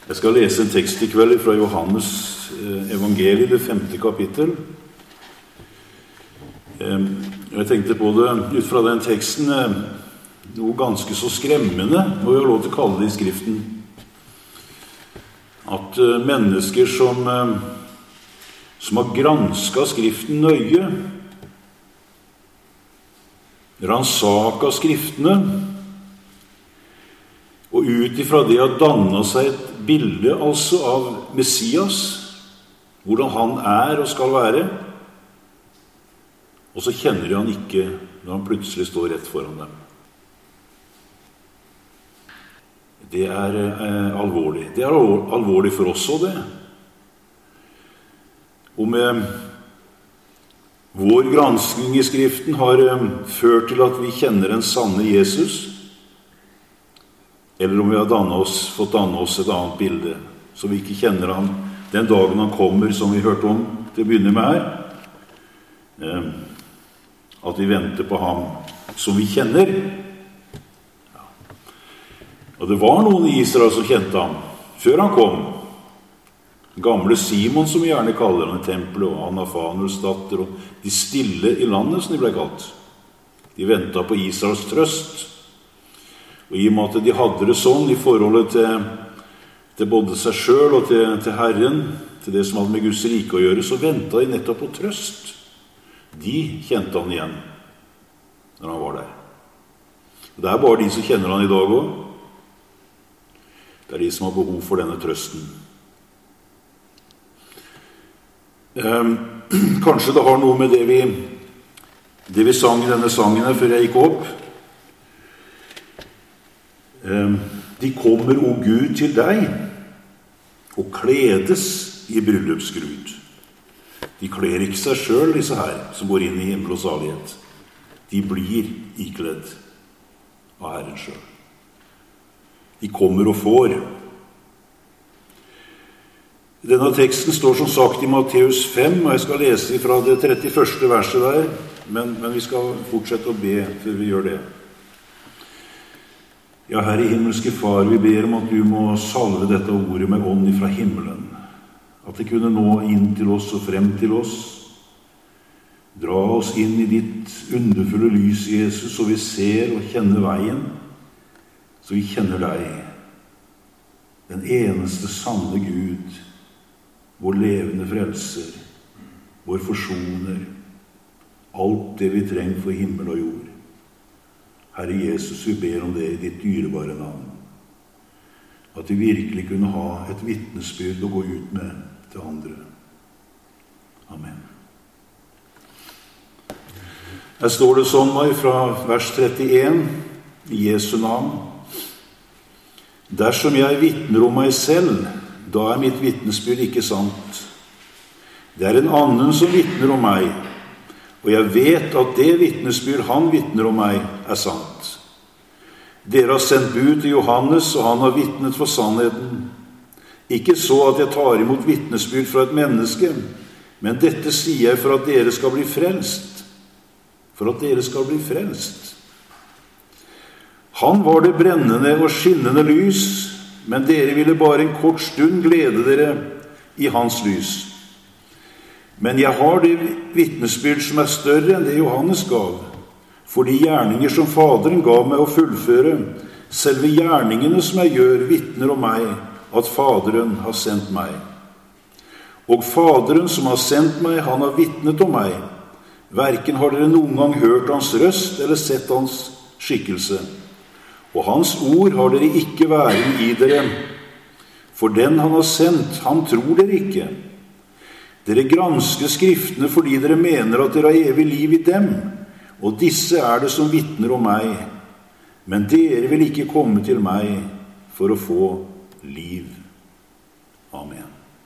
Jeg skal lese en tekst i kveld fra Johannes evangeliet, det 5. kapittel. Jeg tenkte på det ut fra den teksten, noe ganske så skremmende, og jeg har lov til å kalle det i Skriften. At mennesker som har gransket Skriften nøye, ransaket Skriftene, og ut ifra det har dannet seg et bilde altså av Messias, hvordan han er og skal være, og så kjenner de han ikke når han plutselig står rett foran dem. Det er alvorlig. Det er alvorlig for oss også, det. Og med vår granskning i Skriften har ført til at vi kjenner den sanne Jesus, eller om vi har fått danne oss et annet bilde, så vi ikke kjenner han den dagen han kommer, som vi hørte om til å begynne med her, at vi venter på ham som vi kjenner. Ja. Og det var noen i Israel som kjente ham før han kom. Gamle Simon, som vi gjerne kaller han i tempelet, og Anna Fanuels datter, og de stille i landet, som de ble kalt. De ventet på Israels trøst. Og i og med at de hadde det sånn i forholdet til både seg selv og til Herren, til det som hadde med Guds rike å gjøre, så ventet de nettopp på trøst. De kjente han igjen når han var der. Og det er bare de som kjenner han i dag også. Det er de som har behov for denne trøsten. Kanskje det har noe med det vi sang i denne sangen her før jeg gikk opp. De kommer, o Gud, til deg og kledes i bryllupsgrud. De kler ikke seg selv, disse her, som går inn i himmel og salighet. De blir ikledd av Herren selv. De kommer og får. Denne teksten står som sagt i Matteus 5, og jeg skal lese fra det 31. verset der, men vi skal fortsette å be før vi gjør det. Ja, Herre himmelske Far, vi ber om at du må salve dette ordet med ånd fra himmelen, at det kunne nå inn til oss og frem til oss. Dra oss inn i ditt underfulle lys, Jesus, så vi ser og kjenner veien, så vi kjenner deg, den eneste sanne Gud, vår levende frelser, vår forsoner, alt det vi trenger for himmel og jord. Herre Jesus, vi ber om det i ditt dyrebare navn, at vi virkelig kunne ha et vitnesbyrd å gå ut med til andre. Amen. Her står det sånn fra vers 31 i Jesu navn. Dersom jeg vitner om meg selv, da er mitt vitnesbyrd ikke sant. Det er en annen som vitner om meg, og jeg vet at det vitnesbyrd han vitner om meg er sant. Dere har sendt bud til Johannes, og han har vitnet for sannheten. Ikke så at jeg tar imot vitnesbyrd fra et menneske, men dette sier jeg for at dere skal bli frelst. For at dere skal bli frelst. Han var det brennende og skinnende lys, men dere ville bare en kort stund glede dere i hans lys. Men jeg har det vitnesbyrd som er større enn det Johannes gav, for de gjerninger som Faderen gav meg å fullføre, selve gjerningene som jeg gjør, vitner om meg, at Faderen har sendt meg. Og Faderen som har sendt meg, han har vitnet om meg. Hverken har dere noen gang hørt hans røst eller sett hans skikkelse. Og hans ord har dere ikke vært i dere, for den han har sendt, han tror dere ikke. Dere gransker skriftene fordi dere mener at dere har evig liv i dem, og disse er det som vitner om meg. Men dere vil ikke komme til meg for å få liv. Amen.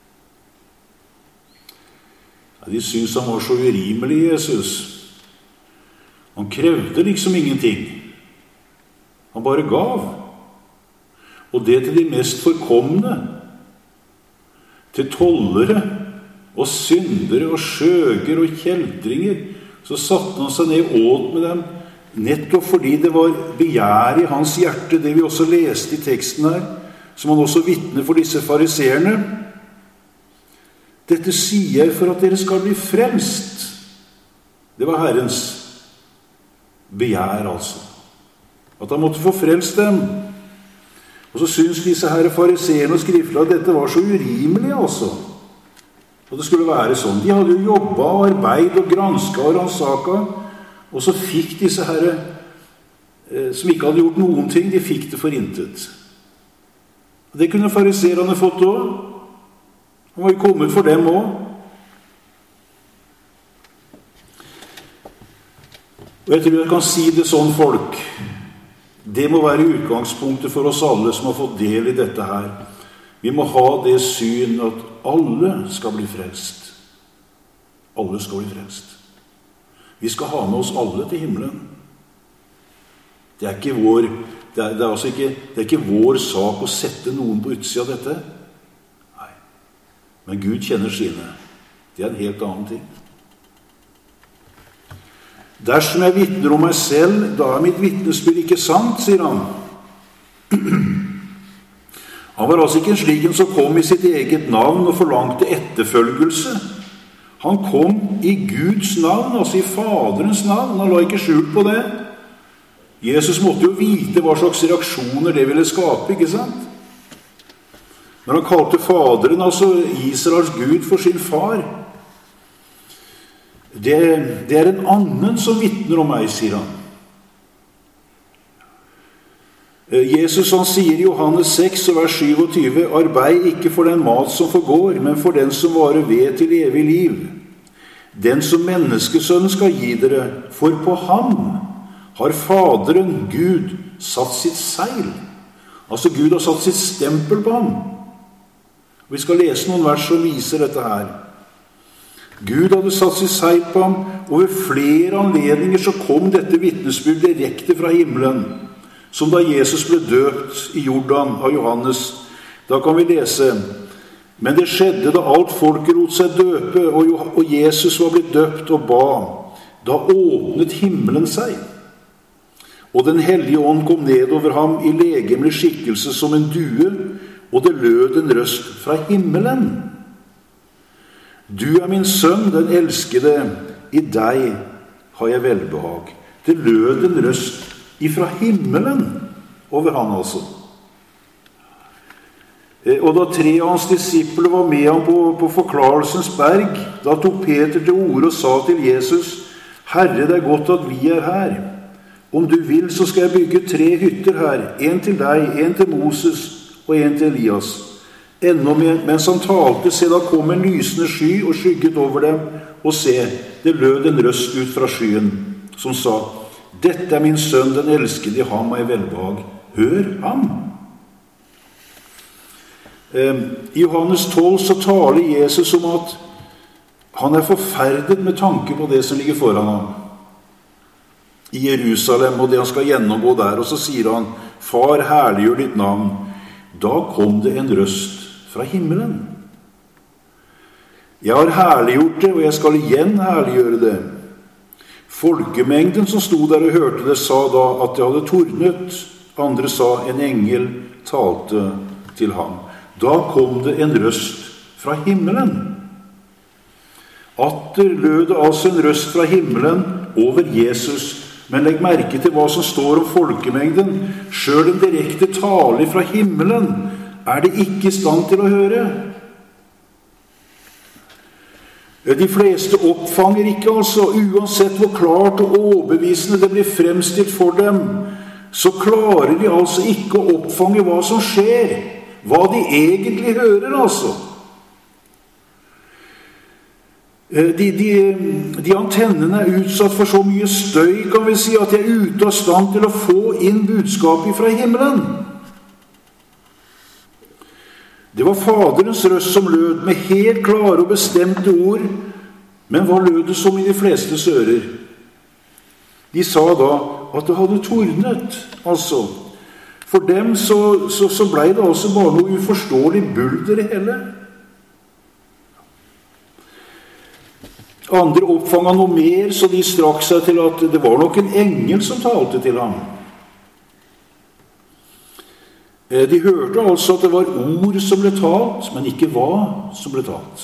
Ja, de synes han var så urimelig, Jesus. Han krevde liksom ingenting. Han bare gav. Og det til de mest forkomne, til tollere, og syndere og skjøger og kjeltringer, så satte han seg ned og åt med dem, nettopp fordi det var begjær i hans hjerte, det vi også leste i teksten her, som han også vitner for disse fariseerne. Dette sier jeg for at dere skal bli frelst. Det var Herrens begjær, altså. At han måtte få frelst dem. Og så synes disse her fariseerne og skriftlærde at dette var så urimelig, altså. Og det skulle være sånn. De hadde jo jobbet og arbeidet og gransket og ransaket, og så fikk disse her som ikke hadde gjort noen ting, de fikk det for intet. Det kunne fariseerne fått også. Han var jo kommet for dem også. Og jeg tror jeg kan si det sånn, folk. Det må være utgangspunktet for oss alle som har fått del i dette her. Vi må ha det syn at alle skal bli frelst. Alle skal bli frelst. Vi skal ha med oss alle til himmelen. Det er ikke vår, det er ikke vår sak å sette noen på utsida av dette. Nei. Men Gud kjenner sine. Det er en helt annen ting. Dersom jeg vitner om meg selv, da er mitt vitnesbyrd ikke sant, sier han. Han var altså ikke en slik en som kom i sitt eget navn og forlangte etterfølgelse. Han kom i Guds navn, altså i Faderens navn. Han la ikke skjul på det. Jesus måtte jo vite hva slags reaksjoner det ville skape, ikke sant? Når han kalte Faderen, altså Israels Gud, for sin far, det er en annen som vitner om meg, sier han. Jesus, han sier i Johannes 6, vers 27, «Arbeid ikke for den mat som forgår, men for den som varer ved til evig liv. Den som menneskesønnen skal gi dere, for på ham har Faderen, Gud, satt sitt seil». Altså Gud har satt sitt stempel på ham. Vi skal lese noen vers som viser dette her. Gud hadde satt sitt seil på ham, og ved flere anledninger så kom dette vitnesbyrd direkte fra himmelen, som da Jesus ble døpt i Jordan av Johannes. Da kan vi lese: «Men det skjedde da alt folket lot seg døpe, og Jesus var blitt døpt og ba. Da åpnet himmelen seg, og den hellige ånd kom ned over ham i legemlig skikkelse som en due, og det lød en røst fra himmelen. Du er min sønn, den elskede, i deg har jeg velbehag. Det lød en røst ifra himmelen over han altså. Og da 3 av hans disipler var med ham på forklarelsens berg, da tok Peter til orde og sa til Jesus: Herre, det er godt at vi er her. Om du vil, så skal jeg bygge 3 hytter her, en til deg, en til Moses og en til Elias. Ennå mens han talte, se, da kom en lysende sky og skygget over dem, og se, det lød en røst ut fra skyen, som sa: Dette er min sønn, den elskede, i ham har jeg velbehag. Hør ham. I Johannes 12 så taler Jesus om at han er forferdet med tanke på det som ligger foran ham i Jerusalem, og det han skal gjennomgå der. Og så sier han: Far, herliggjør ditt navn. Da kom det en røst fra himmelen. Jeg har herliggjort det, og jeg skal igjen herliggjøre det. Folkemengden som sto der og hørte det, sa da at det hadde tordnet. Andre sa: En engel talte til ham. Da kom det en røst fra himmelen. Atter lød det altså en røst fra himmelen over Jesus. Men legg merke til hva som står om folkemengden. Selv en direkte tale fra himmelen er det ikke i stand til å høre. De fleste oppfanger ikke, altså, uansett hvor klart og overbevisende det blir fremstilt for dem, så klarer de altså ikke å oppfange hva som skjer, hva de egentlig hører, altså. De antennene er utsatt for så mye støy, kan vi si, at de er ute av stand til å få inn budskapet fra himmelen. Det var Faderens røst som lød med helt klare og bestemte ord, men hva lød det som i de fleste ører? De sa da at det hadde tordnet, altså. For dem så ble det altså bare noe uforståelig bulder i hele. Andre oppfanget noe mer, så de strakk seg til at det var nok en engel som talte til ham. De hørte altså at det var ord som ble talt, men ikke hva som ble talt.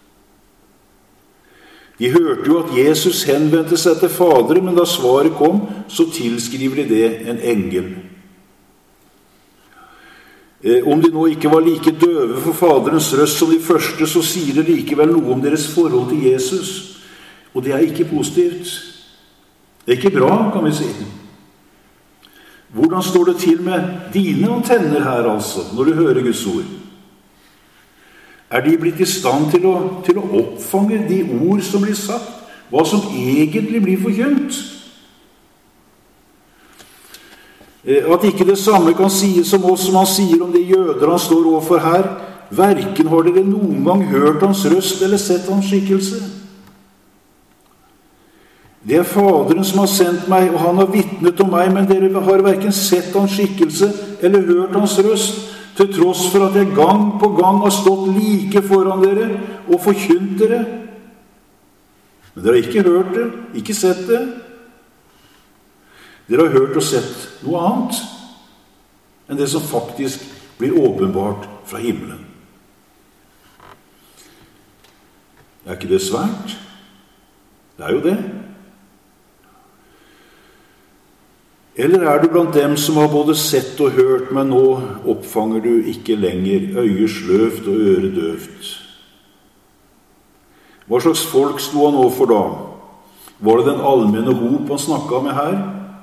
De hørte jo at Jesus henvendte seg til Faderen, men da svaret kom, så tilskriver de det en engel. Om de nå ikke var like døve for Faderens røst som de første, så sier det likevel noe om deres forhold til Jesus. Og det er ikke positivt. Det er ikke bra, kan vi si. Hvordan står det til med dine antenner her, altså, når du hører Guds ord? Er de blitt i stand til å oppfange de ord som blir sagt, hva som egentlig blir forkynt? At ikke det samme kan sies om oss som han sier om de jøder han står overfor her. Hverken har dere noen gang hørt hans røst eller sett hans skikkelse. Det er Faderen som har sendt meg, og han har vitnet om meg, men dere har hverken sett hans skikkelse eller hørt hans røst, til tross for at jeg gang på gang har stått like foran dere og forkynt dere. Men dere har ikke hørt det, ikke sett det. Dere har hørt og sett noe annet enn det som faktisk blir åpenbart fra himmelen. Er ikke det svært? Det er jo det. Eller er du blant dem som har både sett og hørt, men nå oppfanger du ikke lenger, øyet sløvt og øret døvt? Hva slags folk sto han overfor da? Var det den allmenne hop han snakket med her?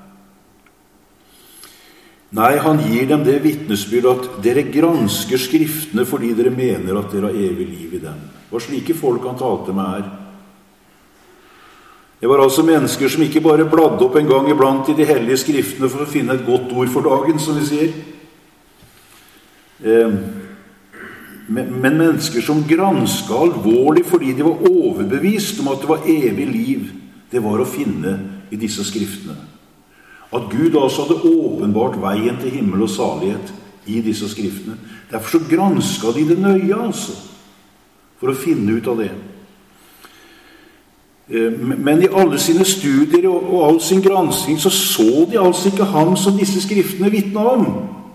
Nei, han gir dem det vitnesbyrd at dere gransker skriftene fordi dere mener at dere har evig liv i dem. Det var slike folk han talte med her. Det var altså mennesker som ikke bare bladde opp en gang iblant i de hellige skriftene for å finne et godt ord for dagen, som vi sier. Men mennesker som gransket alvorlig fordi de var overbevist om at det var evig liv, det var å finne i disse skriftene. At Gud altså hadde åpenbart veien til himmel og salighet i disse skriftene. Derfor så gransket de det nøye, altså, for å finne ut av det. Men i alle sine studier og all sin gransking så de altså ikke ham som disse skriftene vitnet om.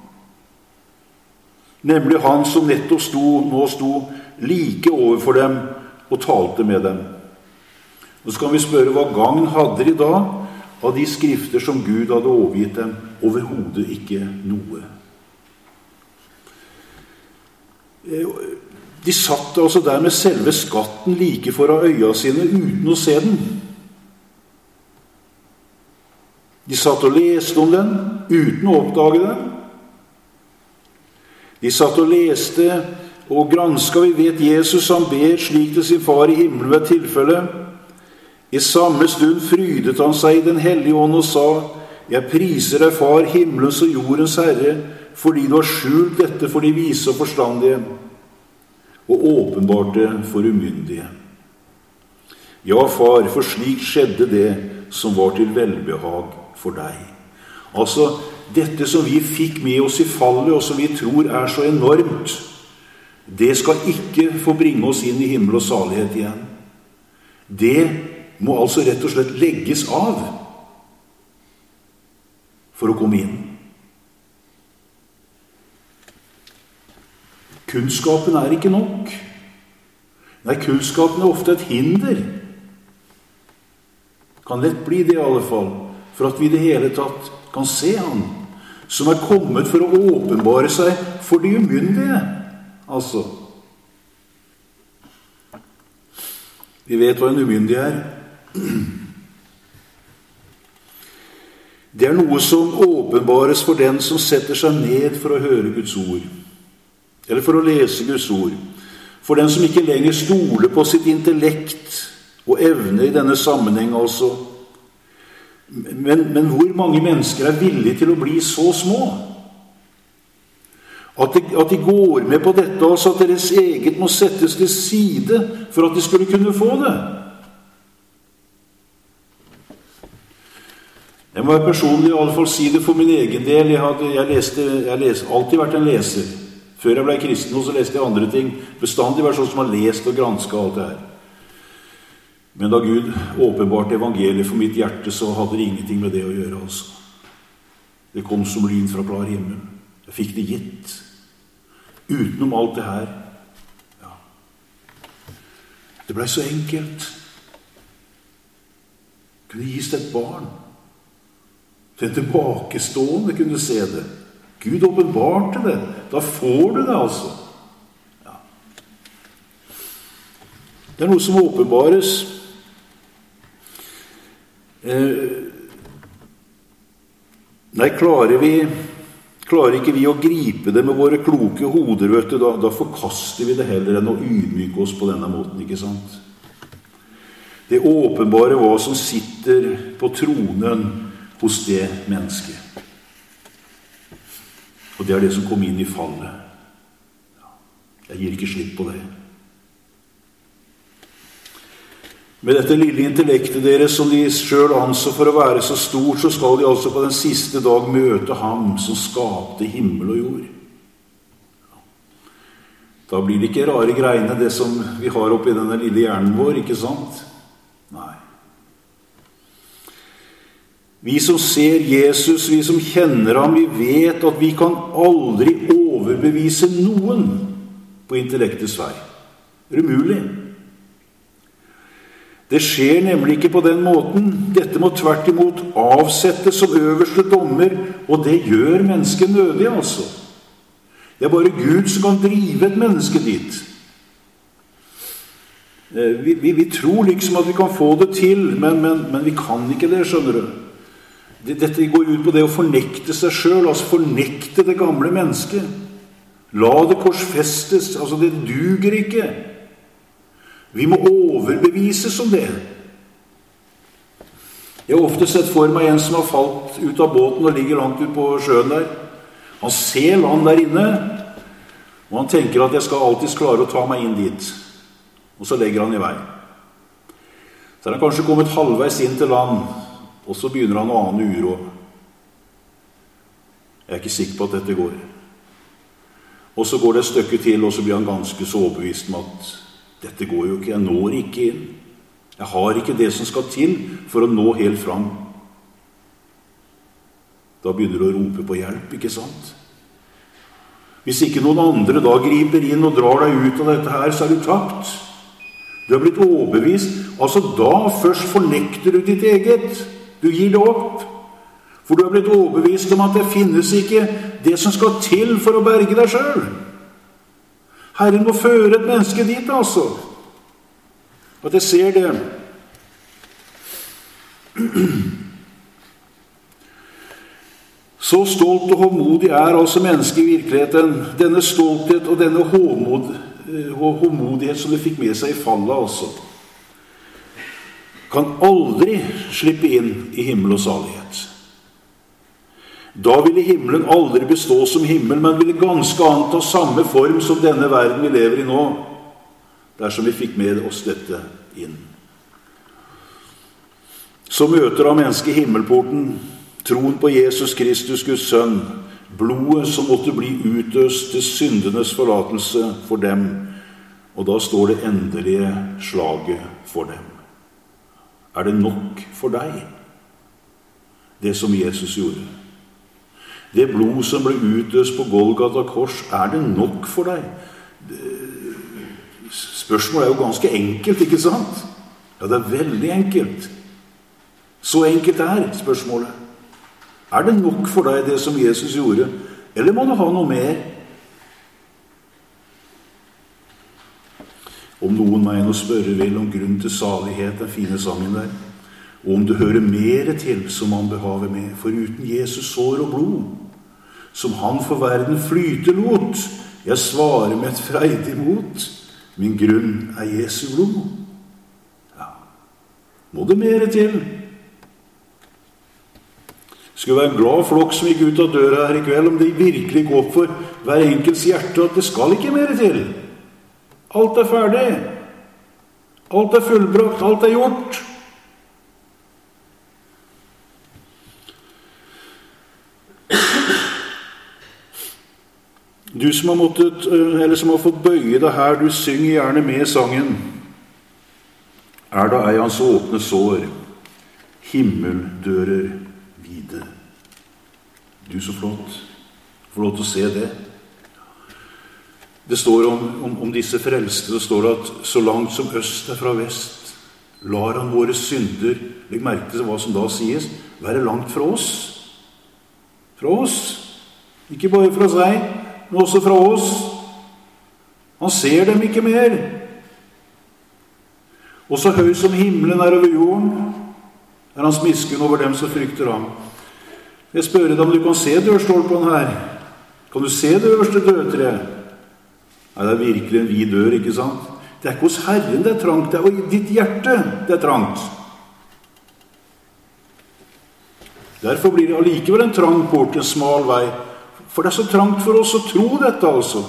Nemlig han som nettopp nå sto like overfor dem og talte med dem. Og så kan vi spørre, hva gagn hadde de da av de skrifter som Gud hadde overgitt dem? Overhodet ikke noe. De satt altså der med selve skatten like foran øya sine uten å se den. De satt og leste om den uten å oppdage den. De satt og leste og gransket. Vi vet Jesus han ber slik til sin far i himmelen ved tilfelle. I samme stund frydet han seg i den hellige ånd og sa: Jeg priser deg, far, himmelens og jordens herre, fordi du har skjult dette for de vise og forstandige, og åpenbarte for umyndige. Ja, far, for slik skjedde det som var til velbehag for deg. Altså, dette som vi fikk med oss i fallet, og som vi tror er så enormt, det skal ikke få bringe oss inn i himmel og salighet igjen. Det må altså rett og slett legges av for å komme inn. Kunnskapen er ikke nok. Nei, kunnskapen er ofte et hinder. Kan lett bli det i alle fall, for at vi i det hele tatt kan se han, som er kommet for å åpenbare seg for de umyndige. Altså, vi vet hva en umyndig er. Det er noe som åpenbares for den som setter seg ned for å høre Guds ord, eller for å lese Guds ord, for den som ikke lenger stoler på sitt intellekt og evne i denne sammenheng altså. Men hvor mange mennesker er villige til å bli så små? At de går med på dette, altså at deres eget må settes til side for at de skulle kunne få det. Jeg må personlig i alle fall si det for min egen del. Jeg har alltid vært en leser. Før jeg ble kristen, så leste jeg andre ting. Bestandig vært sånn som har lest og gransket alt det her. Men da Gud åpenbarte evangeliet for mitt hjerte, så hadde det ingenting med det å gjøre, altså. Det kom som lyn fra klar himmel. Jeg fikk det gitt. Utenom alt det her. Ja. Det ble så enkelt. Det kunne gis til et barn. Den tilbakestående kunne se det. Gud åpenbarte det. Da får du det, altså. Ja. Det er noe som åpenbares. Nei, klarer ikke vi å gripe det med våre kloke hoder, vet du, da forkaster vi det heller enn å ydmyke oss på denne måten, ikke sant? Det åpenbare hva som sitter på tronen hos det mennesket. Og det er det som kom inn i fallet. Jeg gir ikke slipp på det. Med dette lille intellektet deres, som de selv anså for å være så stort, så skal de altså på den siste dag møte ham som skapte himmel og jord. Da blir det ikke rare greiene, det som vi har oppi denne lille hjernen vår, ikke sant? Nei. Vi som ser Jesus, vi som kjenner ham, vi vet at vi kan aldri overbevise noen på intellektets vei. Det er umulig. Det skjer nemlig ikke på den måten. Dette må tvert imot avsettes som øverste dommer, og det gjør mennesket nødig, altså. Det er bare Gud som kan drive et menneske dit. Vi tror liksom at vi kan få det til, men vi kan ikke det, skjønner du. Dette går ut på det å fornekte seg selv, altså fornekte det gamle mennesket. La det korsfestes, altså det duger ikke. Vi må overbevises om det. Jeg har ofte sett for meg en som har falt ut av båten og ligger langt ut på sjøen der. Han ser land der inne, og han tenker at jeg skal alltid klare å ta meg inn dit. Og så legger han i vei. Så er han kanskje kommet halvveis inn til land, og så begynner han å ane uro. Jeg er ikke sikker på at dette går. Og så går det et stykke til, og så blir han ganske så overbevist om at dette går jo ikke, jeg når ikke inn. Jeg har ikke det som skal til for å nå helt fram. Da begynner du å rope på hjelp, ikke sant? Hvis ikke noen andre da griper inn og drar deg ut av dette her, så er du tapt. Du har blitt overbevist. Altså da først fornekter du ditt eget. Du gir det opp. For du har blitt overbevist om at det finnes ikke det som skal til for å berge deg selv. Herren må føre et menneske dit, altså. At jeg ser det. Så stolt og håndmodig er altså mennesket i virkeligheten. Denne stolthet og denne håndmodighet som det fikk med seg i fallet, altså, kan aldri slippe inn i himmel og salighet. Da ville himmelen aldri bestå som himmel, men ville ganske anta samme form som denne verden vi lever i nå, dersom vi fikk med oss dette inn. Så møter han mennesket himmelporten, troen på Jesus Kristus, Guds sønn, blodet som måtte bli utøst til syndenes forlatelse for dem, og da står det endelige slaget for dem. Er det nok for deg, det som Jesus gjorde? Det blod som ble utøst på Golgata kors, er det nok for deg? Spørsmålet er jo ganske enkelt, ikke sant? Ja, det er veldig enkelt. Så enkelt er spørsmålet. Er det nok for deg det som Jesus gjorde? Eller må du ha noe mer? Om noen meg nå spørre vil om grunn til salighet, den fine sangen der, og om du hører mere til som han behave med, for uten Jesus sår og blod, som han for verden flyte lot, jeg svarer med et freidig mot, min grunn er Jesu blod. Ja, må det mere til? Skulle være en glad flokk som gikk ut av døra her i kveld, om det virkelig går opp for hver enkelts hjerte at det skal ikke mere til. Alt er ferdig. Alt er fullbrakt. Alt er gjort. Du som har måttet, eller som har fått bøye det her, du synger gjerne med sangen. Er da ei hans åpne sår, himmeldører vide. Du så flott. Få lov til å se det. Det står om disse frelste, det står at så langt som øst er fra vest, lar han våre synder, legg merke til hva som da sies, være langt fra oss. Fra oss. Ikke bare fra seg, men også fra oss. Han ser dem ikke mer. Og så høy som himmelen er over jorden, er hans miskunn over dem som frykter ham. Jeg spør deg om du kan se dørstolpen her. Kan du se det øverste dørtreet? Nei, det er virkelig en vid dør, ikke sant? Det er ikke hos Herren det er trangt, det er i ditt hjerte det er trangt. Derfor blir det allikevel en trang port, en smal vei. For det er så trangt for oss å tro dette, altså.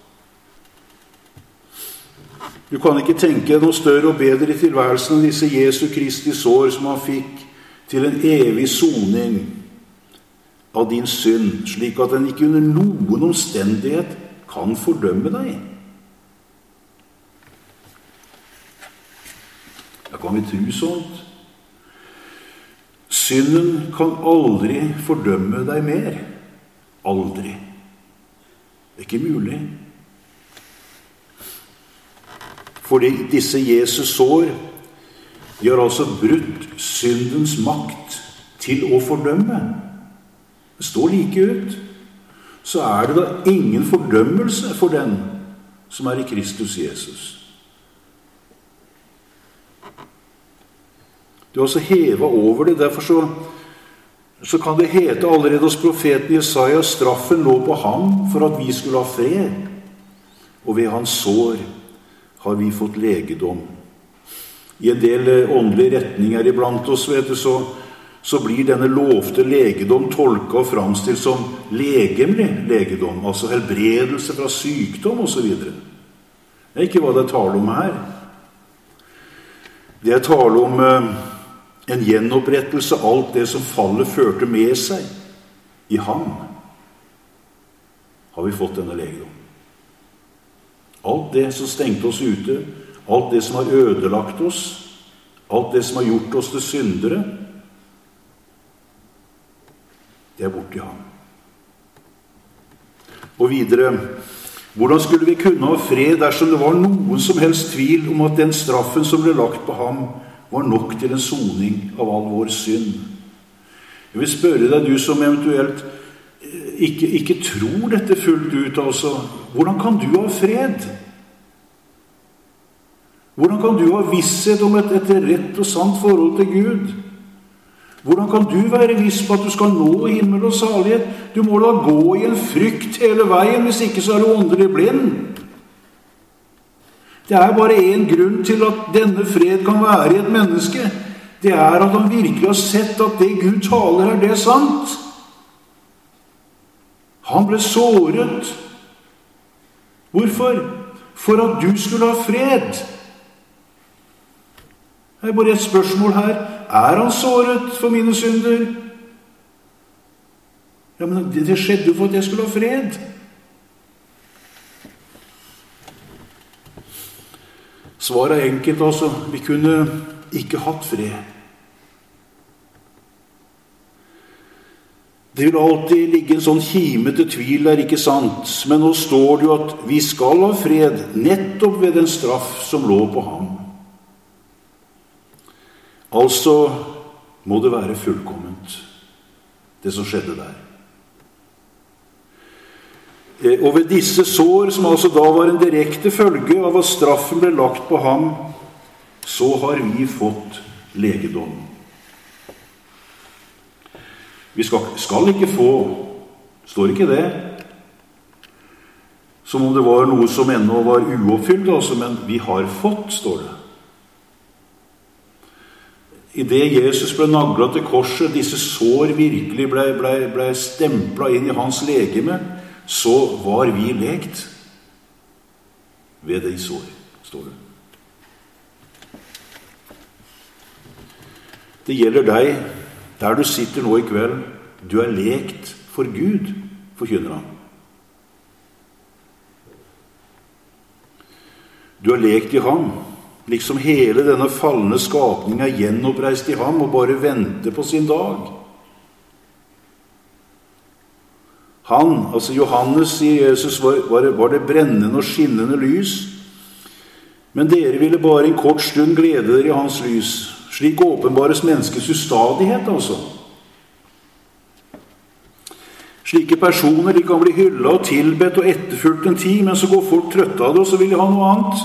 Du kan ikke tenke noe større og bedre i tilværelsen enn disse Jesu Kristi sår som han fikk til en evig soning av din synd, slik at den ikke under noen omstendighet kan fordømme deg. Da kan vi tro sånt. Synden kan aldri fordømme deg mer. Aldri. Det er ikke mulig. Fordi disse Jesus sår, de har altså brutt syndens makt til å fordømme. Det står like ut. Så er det da ingen fordømmelse for den som er i Kristus Jesus. Du har altså hevet over det. Derfor så kan det hete allerede hos profeten Jesaja, straffen lå på ham for at vi skulle ha fred. Og ved hans sår har vi fått legedom. I en del åndelige retninger iblant oss, vet du, så blir denne lovte legedom tolket og framstilt som legemlig legedom, altså helbredelse fra sykdom og så videre. Det er ikke hva det taler om her. Det er tale om en gjenopprettelse av alt det som fallet førte med seg. I ham har vi fått denne legedom. Alt det som stengte oss ute, alt det som har ødelagt oss, alt det som har gjort oss til syndere, det er borte i ham. Og videre, hvordan skulle vi kunne ha fred dersom det var noen som helst tvil om at den straffen som ble lagt på ham var nok til en soning av all vår synd? Jeg vil spørre deg, du som eventuelt ikke tror dette fullt ut, altså, hvordan kan du ha fred? Hvordan kan du ha visshet om et rett og sant forhold til Gud? Hvordan kan du være viss på at du skal nå himmel og salighet? Du må da gå i en frykt hele veien, hvis ikke så er du åndelig blind. Det er bare en grunn til at denne fred kan være i et menneske. Det er at han virkelig har sett at det Gud taler her, det er sant. Han ble såret. Hvorfor? For at du skulle ha fred. Det er bare et spørsmål her. Er han såret for mine synder? Ja, men det skjedde jo for at jeg skulle ha fred. Svaret er enkelt, altså. Vi kunne ikke hatt fred. Det vil alltid ligge en sånn kime til tvil der, ikke sant? Men nå står det jo at vi skal ha fred nettopp ved den straff som lå på ham. Altså må det være fullkomment, det som skjedde der. Og ved disse sår, som altså da var en direkte følge av at straffen ble lagt på ham, så har vi fått legedom. Vi skal ikke få, står ikke det, som om det var noe som ennå var uoppfylt, altså, men vi har fått, står det. I det Jesus ble naglet til korset, disse sår virkelig ble stemplet inn i hans legeme, så var vi legt ved de sår, står det. Det gjelder deg, der du sitter nå i kveld. Du er lekt for Gud, forkynner han. Du er lekt i ham. Liksom hele denne fallende skapning er gjenoppreist i ham og bare venter på sin dag. Han, altså Johannes, sier Jesus, var det brennende og skinnende lys. Men dere ville bare en kort stund glede dere i hans lys. Slik åpenbares menneskets ustadighet, altså. Slike personer, de kan bli hyllet og tilbedt og etterfulgt en tid, men så går folk trøtte av det, og så vil de ha noe annet.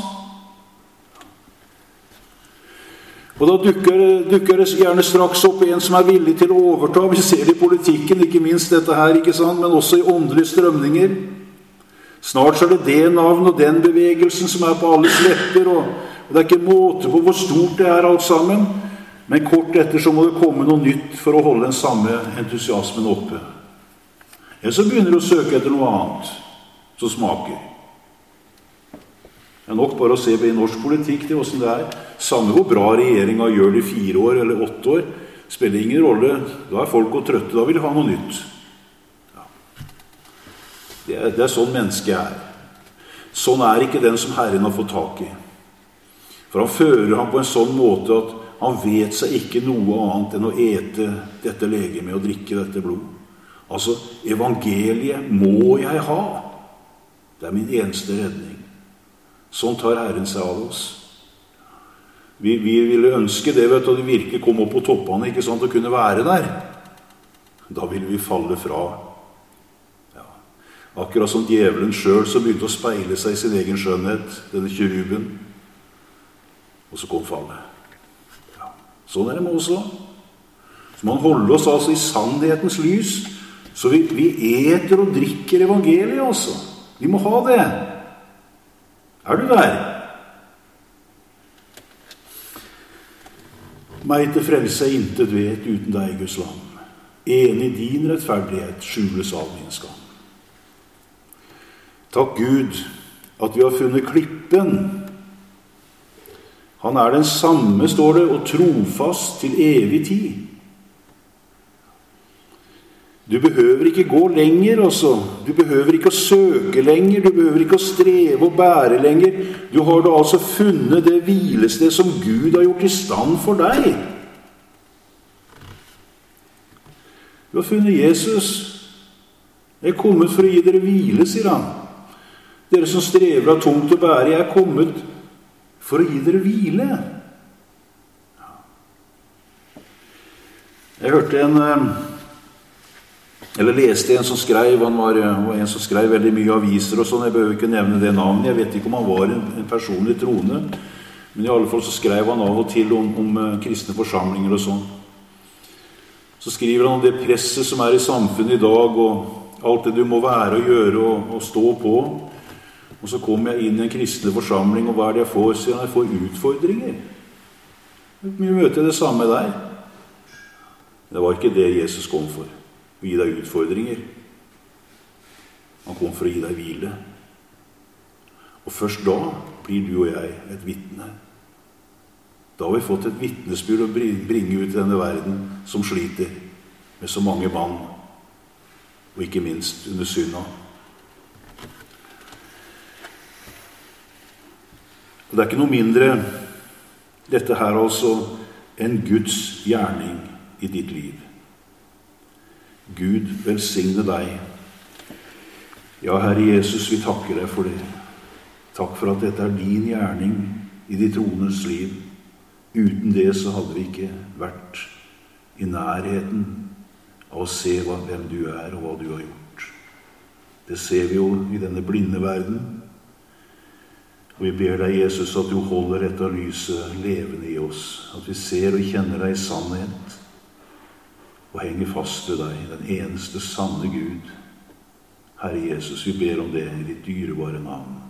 Og da dukker det gjerne straks opp en som er villig til å overta. Vi ser det i politikken, ikke minst dette her, ikke sant? Men også i åndelige strømninger. Snart så er det det navn og den bevegelsen som er på alles lepper, og det er ikke måte på hvor stort det er alt sammen. Men kort etter så må det komme noe nytt for å holde den samme entusiasmen oppe. Eller så begynner du å søke etter noe annet som smaker. Det er nok bare å se på i norsk politikk til hvordan det er. Samme hvor bra regjeringen gjør det i 4 år eller 8 år, spiller ingen rolle. Da er folk og trøtte, da vil de ha noe nytt. Ja. Det er sånn mennesket er. Sånn er ikke den som Herren har fått tak i. For han fører ham på en sånn måte at han vet seg ikke noe annet enn å ete dette legemet og drikke dette blod. Altså, evangeliet må jeg ha. Det er min eneste redning. Sånn tar Herren seg av oss. Vi ville ønske det, vet du, at det virkelig kom opp på toppene, ikke sant, å kunne være der. Da ville vi falle fra. Ja. Akkurat som djevelen selv som begynte å speile seg i sin egen skjønnhet, denne keruben. Og så kom fallet. Ja. Sånn er det med oss også. Så man holder oss altså i sannhetens lys, så vi eter og drikker evangeliet også. Vi må ha det. Er du der? Meg til frelse intet vet uten deg, Guds land. Enig din rettferdighet skjules all min skam. Takk Gud at vi har funnet klippen. Han er den samme, står det, og trofast til evig tid. Du behøver ikke gå lenger, altså. Du behøver ikke å søke lenger. Du behøver ikke å streve og bære lenger. Du har da altså funnet det hvilested som Gud har gjort i stand for deg. Du har funnet Jesus. Jeg er kommet for å gi dere hvile, sier han. Dere som strever av tungt å bære, jeg er kommet for å gi dere hvile. Jeg hørte eller leste en som skrev, han var en som skrev veldig mye aviser og sånn, jeg behøver ikke nevne det navnet, jeg vet ikke om han var en personlig troende, men i alle fall så skrev han av og til om kristne forsamlinger og sånn. Så skriver han om det presset som er i samfunnet i dag, og alt det du må være og gjøre og stå på. Og så kommer jeg inn i en kristne forsamling, og hva er det jeg får? Så jeg får utfordringer. Vi møter det samme der. Det var ikke det Jesus kom for. Å gi deg utfordringer. Han kom for å gi deg hvile. Og først da blir du og jeg et vitne. Da har vi fått et vitnesbyrd å bringe ut i denne verden som sliter med så mange mann, og ikke minst under synda. Og det er ikke noe mindre dette her altså enn Guds gjerning i ditt liv. Gud velsigne deg. Ja, Herre Jesus, vi takker deg for det. Takk for at dette er din gjerning i de troendes liv. Uten det så hadde vi ikke vært i nærheten av å se hvem du er og hva du har gjort. Det ser vi jo i denne blinde verden. Og vi ber deg, Jesus, at du holder dette lyset levende i oss. At vi ser og kjenner deg i sannhet. Og henger fast ved deg, den eneste sanne Gud. Herre Jesus, vi ber om det i ditt dyrebare navn.